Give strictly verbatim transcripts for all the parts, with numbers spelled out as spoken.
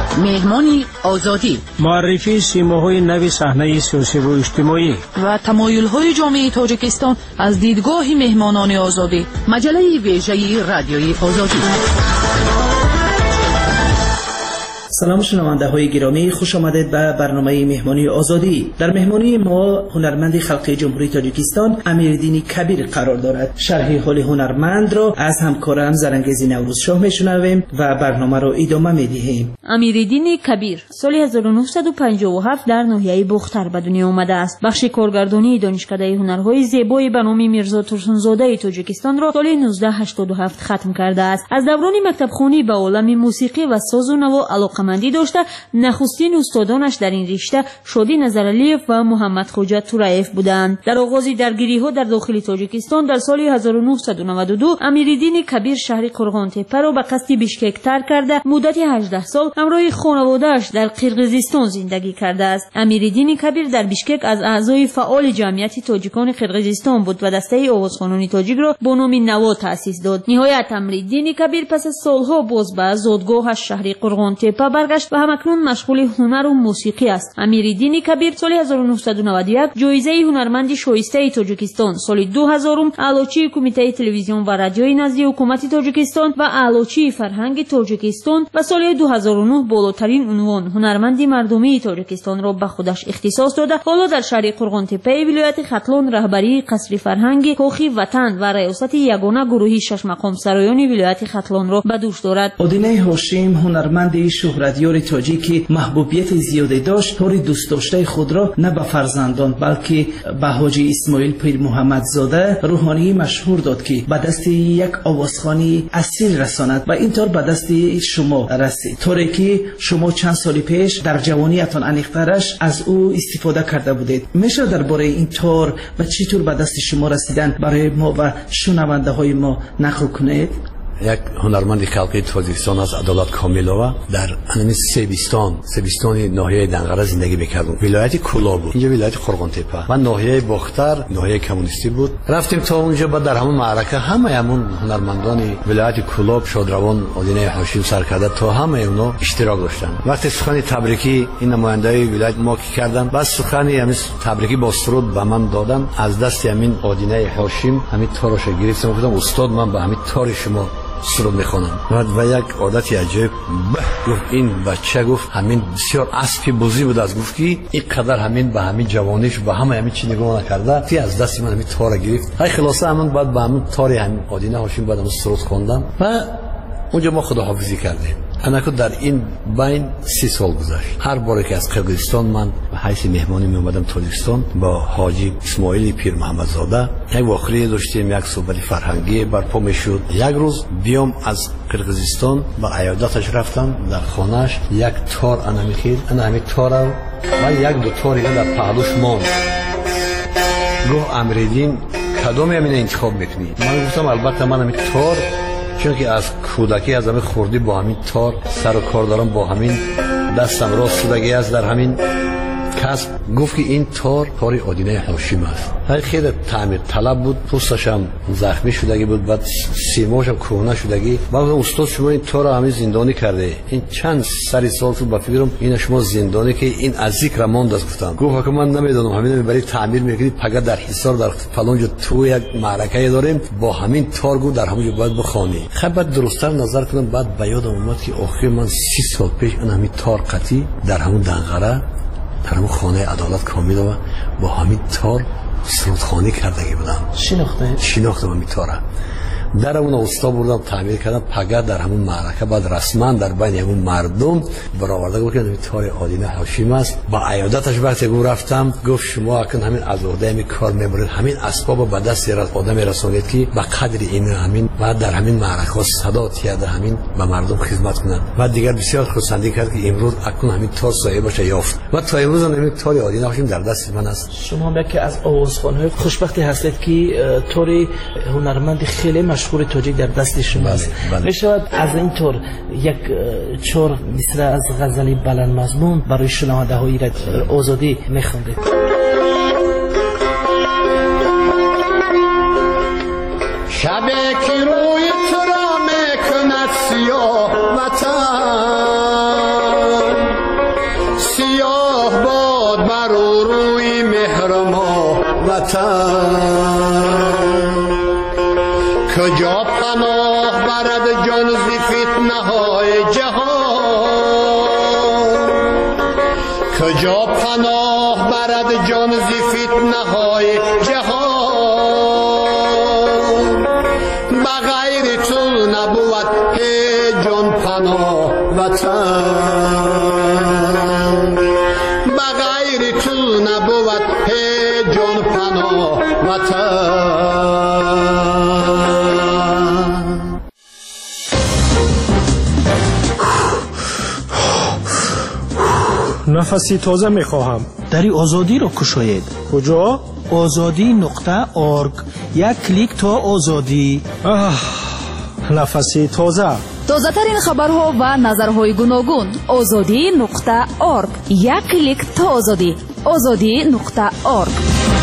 مهمانی آزادی، معرفی سیماهای نو صحنه سیاسی و اجتماعی و تمایل‌های جامعه تاجیکستان از دیدگاه مهمانان آزادی. مجله ویژه رادیوی آزادی. سلام شنونده های گرامی، خوش آمدید به برنامه مهمانی آزادی. در مهمانی ما هنرمند خلقی جمهوری تاجیکستان امیرالدین کبیر قرار دارد. شرح حال هنرمند را از همکارم زرنگیز نوروزشاه میشنویم و برنامه را ادامه میدهیم. امیرالدین کبیر سال هزار و نهصد و پنجاه و هفت در ناحیه بختر به دنیا آمده است. بخش کارگردانی دانشکده هنرهای زیبای به نام میرزا ترسونزاده تاجیکستان را سال نوزده هشتاد و هفت ختم کرده است. از دوران مکتبخوانی به عالم موسیقی و ساز و نوا علاقه‌مندی داشته. نخستین استادانش در این رشته شادی نظرعلیف و محمد خوجا تورایف بودند. در آغاز درگیری‌ها در داخل تاجیکستان در سال هزار و نهصد و نود و دو امیرالدین کبیر شهر قرغانتپه را به قصد بیشکک ترک کرده مدت هجده سال همراه خانواده‌اش در قرقیزستان زندگی کرده است. امیرالدین کبیر در بیشکک از اعضای فعال جمعیت تاجیکان قرقیزستان بود و دسته آوازخوانان تاجیک را با نام نوا تأسیس داد. نهایت امیرالدین کبیر پس از سالها باز به زادگاهش شهر قرغانتپه برگشت و همکنون مشغول هنر و موسیقی است. امیرالدین کبیر سال هزار و نهصد و نود و یک جایزه هنرمند شایسته تاجیکستان، سال دو هزار اعلاچی کمیته تلویزیون و رادیوی نزد حکومت تاجیکستان و اعلاچی فرهنگ تاجیکستان و سال دو هزار و نه بالاترین عنوان هنرمند مردمی تاجیکستان را به خودش اختصاص داده. حالا در شهر قرغانتپه ولایت ختلان رهبری قصر فرهنگ کاخ وطن و ریاست یگانه گروهی شش مقام سرایان ولایت ختلان را به دوش دارد. آدینه هاشم هنرمند شهرتیار تاجیکی محبوبیت زیادی داشت. طور دوست داشته خود را نه به فرزندان بلکه به حاجی اسماعیل پیر محمد زاده روحانی مشهور داد که به دست یک آوازخوانی اصیل رساند و اینطور به دست شما رسید، طوری که شما چند سال پیش در جوانیتان انیخترش از او استفاده کرده بودید. میشه درباره این طور و چطور به دست شما رسیدن برای ما و شنونده های ما نقل کنید؟ یک هنرمند خلقی تاجیکستان از عدالت کاملова در همین سیبستان سیبستان ناحیه دنقره زندگی میکردم. ولایت کولا بود، اینجا ولایت قرغانتپه و ناحیه بختر ناحیه کمونیستی بود. رفتیم تا اونجا بعد در همون معرکه همه همون هنرمندان ولایت کولا شادروان آدینه هاشم سرکرده تا همه اونا اشتراک داشتن. وقتی سخن تبریکی این نمایندای ولایت ما کی کردن، بعد سخن همین تبریکی با سرود به من دادن. از دست همین آدینه هاشم همین تارش گرفتم، گفتم استاد من به همین تار شما سرود میخونم. و یک عادتی عجیب گفت این بچه، گفت همین بسیار اسبی بزی بود، از گفت که این قدر همین به همین جوانیش به همه همین چی نگاه نکرده تی از دست من همین تار گرفت. های خلاصه همون بعد به همین تاری همین آدینه هاشم بعد همون سرود خوندم و اونجا ما خداحافظی کردیم. انا که در این بین سی سال گذشت. هر باری که از قرقیزستان من به حیث مهمانی می اومدم تاجیکستان با حاجی اسماعیل پیر محمد زاده یک واقعه داشتیم، یک صحبت فرهنگی برپا میشد. یک روز بیام از قرقیزستان با عیادتش رفتم در خانهش، یک تار انا میخید، انا همین تار و یک دو تاری در پهلوش ماند. گفت امیرالدین کدوم همین انتخاب میکنی؟ من گفتم البته من همین تار، چون که از کودکی از همین خوردی با همین تار سر و کار دارم، با همین دستم راست سودگی است در همین کسب. گفت که این تار تار آدینه هاشم است. خیلی تعمیر طلب بود، پوستش هم زخمی شدگی بود، بعد سیماش هم کهنه شدگی. بعد استاد شما این تار رو همین زندانی کرده، این چند سری سال شد با فکرم این شما زندانی که این از ذکر ماند است. گفتم گفت که من نمیدونم، همین برای تعمیر میگیرید پگه در حصار در فلان جا تو یک معرکه داریم با همین تار گو در همون باید بخوانی. خب بعد درست‌تر نظر کردم، بعد به یادم اومد که آخر من سی سال پیش اون همین تار قطی در همون دنقره در همون خانه عدالت کاملova با همین تار سرودخوانی کردگی بودم. شناخته شناختم همین تاره. در اون استا بردم تعمیر کردم پگه در همون معرکه. بعد رسما در بین همون مردم برآورده گفت که همین تار آدینه هاشم است. با عیادتش وقتی گفت رفتم، گفت شما اکنون همین از عهده همین کار میبرید، همین اسباب به دست آدم رسونید که به قدر این همین بعد در همین معرکه صدا تیاد همین به مردم خدمت کنند. بعد دیگر بسیار خرسندی کرد که امروز اکنون همین تار صاحبش یافت و تا امروز همین تار آدینه هاشم در دست من است. شما یکی از آوازخوان‌های خوشبختی هستید که تاری هنرمند خیلی مشهور تاجیک در دست شماست. می شود از این طور یک چهار مصرع از غزل بلند مضمون برای شنونده های آزادی می خوندید؟ شبی که روی تو را می کند سیاه وطن، وطن کجا پناه برد جان ز فتنه های جهان کجا پناه برد جان ز فتنه های جهان بغیر تو نبود هیچ جان پناه وطن بغیر تو نبود هیچ جان پناه وطن نفسی تازه میخواهم. دری آزادی رو کشاید. کجا؟ آزادی نقطه ارگ. یک کلیک تا آزادی. آه، نفسی تازه. تازه ترین خبرها و نظرهای گوناگون. آزادی نقطه ارگ. یک کلیک تا آزادی. آزادی نقطه ارگ.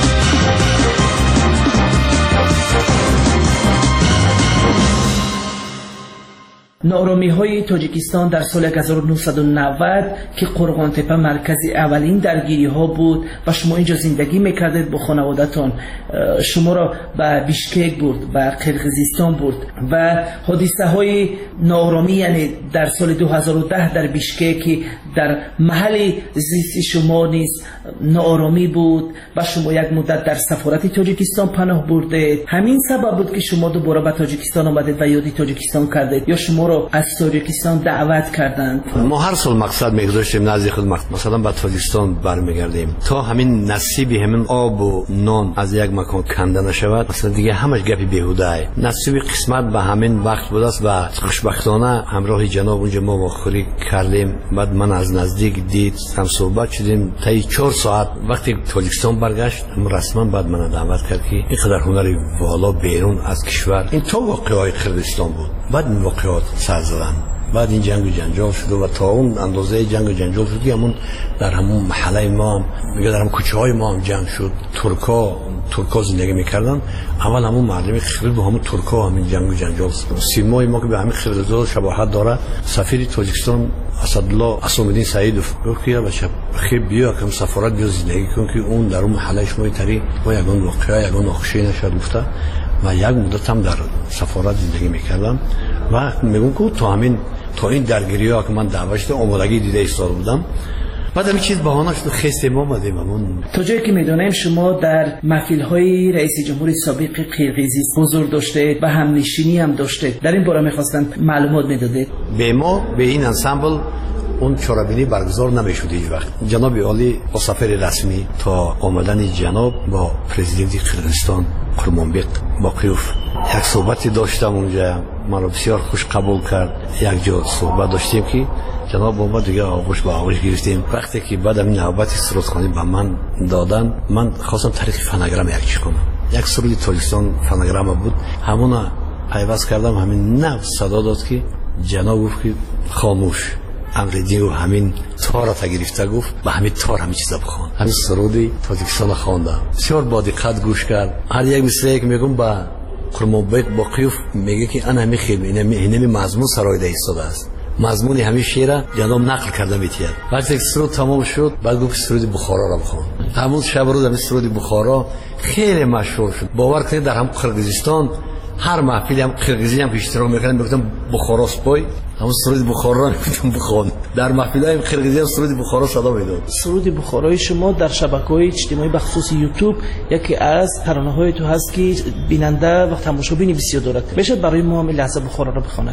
نارامی های تاجیکستان در سال هزار و نهصد و نود که قرغان تپه مرکز اولین درگیری ها بود و شما اینجا زندگی میکردید با خانوادتان، شما را به بیشکک برد، به قرقیزستان برد و حادثه های نارامی یعنی در سال دو هزار و ده در بیشکک در محل زیست شما نیز نارامی بود و شما یک مدت در سفارت تاجیکستان پناه بردید. همین سبب بود که شما دوباره به تاجیکستان آمدید و یادی تاجیکستان کردید یا شما را از تاجیکستان دعوت کردند؟ ما هر سال مقصد میگذاشتیم نزد خود مثلا به تاجیکستان برمیگردیم تا همین نصیبی همین آب و نان از یک مکان کنده نشود، مثلا دیگه همش گپی بیهوده ای. نصیب قسمت به همین وقت بود است و خوشبختانه همراه جناب اونجا ما مخوری کردیم. بعد من از نزدیک دید هم صحبت شدیم تا چهار ساعت. وقتی تاجیکستان برگشت رسما بعد من دعوت کرد که اینقدر هنری والا بیرون از کشور این تو واقعای کردستان بود. بعد این واقعات سر زدن. بعد این جنگ و جنجال شد و تا اون اندازه جنگ و جنجال شد که همون در همون محله ما هم میگه در همون کوچه های ما هم جنگ شد. ترکا ترکا زندگی میکردن. اول همون مردم خیلی با همون ترکا همین جنگ و جنجال شد. سیمای ما که به همین خیلی شباهت داره. سفیر تاجیکستان اسدالله اسامالدین سعیدوف گفت که بچه خیلی بیا که سفارت بیا زندگی کن که اون در اون محله شما تری ما یگان واقعا یگان نقشه نشد گفته و یک مدت هم در سفارت زندگی میکردم و میگم که تا همین تا این درگیری ها که من دعوت شده آمادگی دیده ایستاده بودم. بعد همین چیز بهانه شد خسته ما آمدیم. همون تا جایی که میدونیم شما در محفل های رئیس جمهور سابق قرقیزستان حضور داشته و همنشینی هم داشته. در این باره میخواستم معلومات میدادید. به ما به این انسامبل اون چرابینی برگزار نمیشود هیچ وقت. جناب عالی با سفر رسمی تا آمدن جناب با پرزیدنت قرقیزستان قرمانبق باقیوف یک صحبتی داشتم اونجا. من رو بسیار خوش قبول کرد. یک جا صحبت داشتیم که جناب با ما دیگه آغوش با آغوش گرفتیم. وقتی که بعد این نوبت سرودخوانی به من دادن من خواستم طریق فناگرام یک چی کنم. یک سرود تاجیکستان فناگرام بود. همون پیوست کردم. همین نو صدا داد که جناب گفت که خاموش امردی و همین تار تا گرفته گفت به همین تار همین چیزا بخوان. همین سرودی تاجیکستان خوانده. بسیار با دقت گوش کرد. هر یک مثلی که میگم با قرمانبق باقیوف میگه که انا همین خیلی اینمی مضمون سرای ده ایستاده است. مضمون همین شعر جناب نقل کرده میتید. وقتی سرود تمام شد بعد گفت سرود بخارا را بخوان. همون شب روز همین سرود بخارا خیلی مشهور شد. باور کنید در هم قرقیزستان هر محفلی هم قرقیزی هم اشتراک میکنن میگفتن بخارا سپای همون سرود بخارا میگفتن بخوان. در محفلای قرقیزی هم سرود بخارا صدا میداد. سرود بخارای شما در شبکه‌های اجتماعی به خصوص یوتیوب یکی از ترانه‌های تو هست که بیننده و تماشابین بسیار دارد. میشه برای ما هم لحظه بخارا را بخواند؟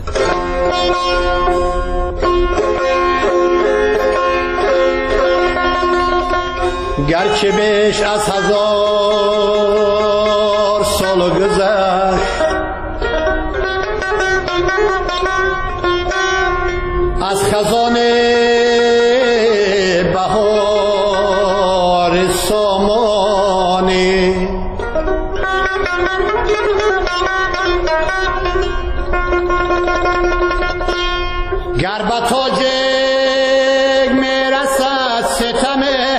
گرچه بیش از هزار سال گذشت از خزان بهار سامانی گر به تاجک میرسد ستمه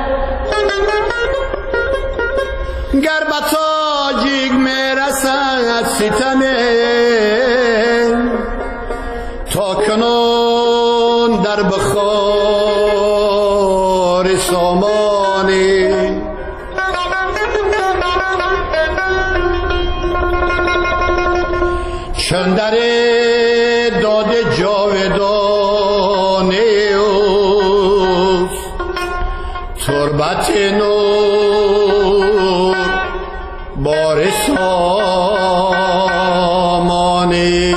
گر به تاجک میرسد ستمه تا کنون در بخار سامانی جاودانه اوست تربت نور بار سامانه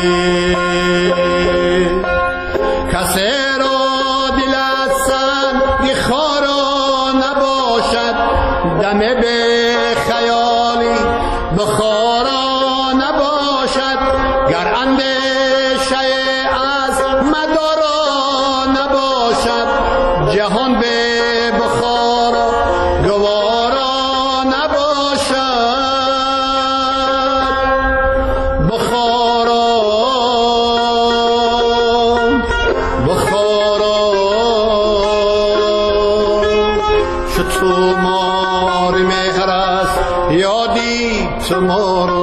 کسی را دل از سنگ خارا نباشد دم به خیالی بخارا نباشد گر اندیشه از مدارا نباشد جهان به بخارا گوارا نباشد بخارا بخارا شو تو مار مهر است یادی تو مارو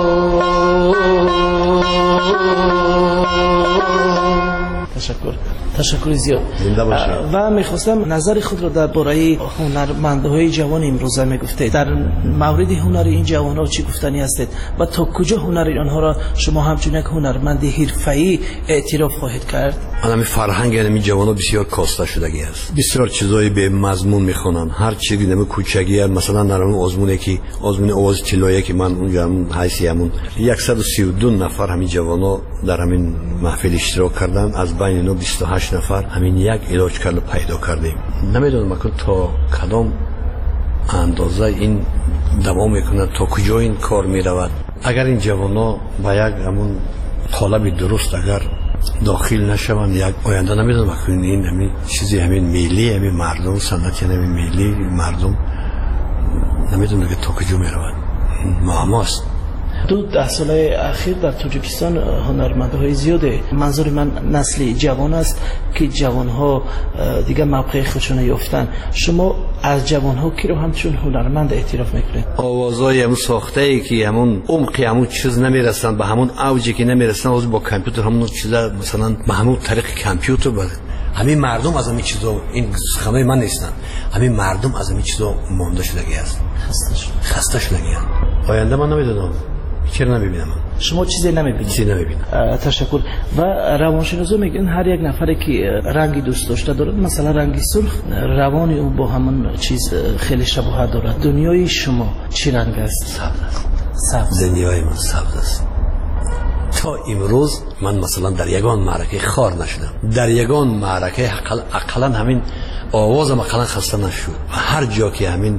تشکر تشکر زیاد و میخواستم نظر خود را درباره هنرمندهای جوان امروزه میگفته در مورد هنر این جوان ها چی گفتنی هستید و تا کجا هنر آنها را شما همچون یک هنرمند حرفه‌ای اعتراف خواهید کرد؟ الان فرهنگ این جوان ها بسیار کاسته شدگی است، بسیار چیزای به مضمون میخونن، هر چیزی نمی کوچگی است. مثلا در اون آزمونه که آزمون آواز طلایی که من اونجا همون حیثی همون صد و سی و دو نفر همین جوان ها در همین محفل اشتراک کردن، از بین اینا بیست و هشت نفر همین یک علاج کرده پیدا کردیم. نمیدونم که تا کدام اندازه این دوام میکنه، تا کجا این کار میرود. اگر این جوانا با یک همون طالب درست اگر داخل نشوند، یک آینده نمیدونم که این همین چیزی همین ملی همین مردم سنت یعنی همین ملی مردم نمیدونم که تا کجا میرود. معماست. دو ده ساله اخیر در تاجیکستان هنرمندهای زیاده، منظور من نسل جوان است که جوانها دیگه موقع خودشون یافتن. شما از جوانها کی رو همچون هنرمند اعتراف میکنید؟ آوازای همون ساخته ای که همون عمقی همون چیز نمیرسن، به همون اوجی که نمیرسن، از با کامپیوتر همون چیزا مثلا به همون طریق کامپیوتر بده. همین مردم از همین چیزا، این خمه من نیستن، همین مردم از همین چیزا مونده شدگی است، خسته شده خسته شدگی است. آینده من نمیدونم، چرا نمیبینم. شما چیزی نمیبینید؟ چیزی نمیبینم. تشکر. و روانشناسا میگن هر یک نفری که رنگی دوست داشته دارد، مثلا رنگی سرخ، روان او با همون چیز خیلی شباهت دارد. دنیای شما چی رنگ است؟ سبز است. سبز. دنیای من سبز است. تا امروز من مثلا در یگان معرکه خار نشدم، در یگان معرکه اقلا همین آوازم اقلا خسته نشد. هر جا که همین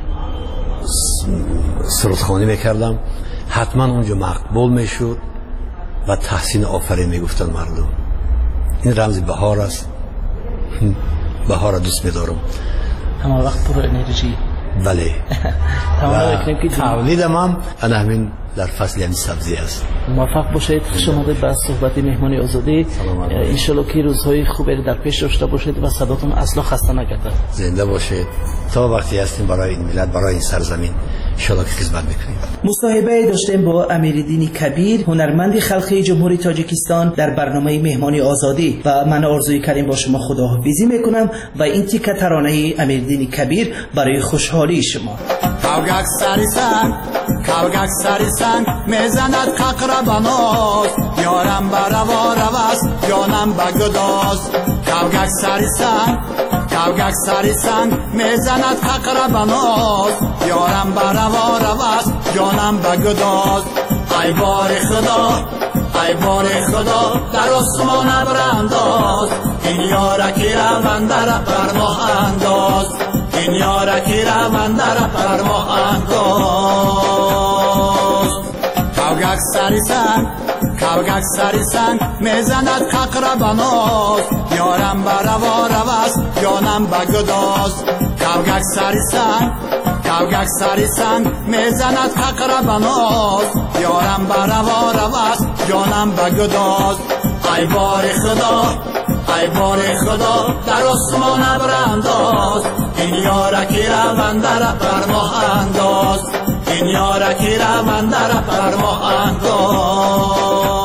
سرودخوانی میکردم حتما اونجا مقبول میشد و تحسین آفرین میگفتن مردم. این رمز بهار است، بهار دوست میدارم، همه وقت پر انرژی. بله. تولیدم هم انا همین در فصل یعنی سبزی است. موفق باشید. خوش آمدید به صحبت مهمانی آزادی. انشالله که روزهای خوبی در پیش داشته باشید و صداتون اصلا خسته نگردد. زنده باشید تا وقتی هستیم برای این ملت، برای این سرزمین انشالله که خدمت میکنیم. مصاحبه داشتیم با امیرالدین کبیر، هنرمند خلقی جمهوری تاجیکستان در برنامه مهمانی آزادی و من آرزوی کردیم با شما خداحافظی میکنم و این تیکه ترانه امیرالدین کبیر برای خوشحالی شما. کاوگک سری سنگ کاوگک سری سنگ میزند ققر بناز یارم بروا روست جانم بگداز کاوگک سری سنگ کاوگک سری سنگ میزند ققر بناز یارم بروا روست جانم بگداز ای بار خدا ای بار خدا در آسمان ابرانداز این یارکی روان در پرماه انداز این یارکی روان در پرماه انداز کاوگک سری سنگ کاوگک سری سنگ میزند ققر بناز یارم بروا روست جانم بگداز کاوگک سری سنگ کاوگک سری سنگ میزند ققر بناز یارم بروا روست جانم بگداز ای بار خدا ای بار خدا در آسمان ابرانداز این یارکی روان در پرماه انداز این یارکی روان در پرماه انداز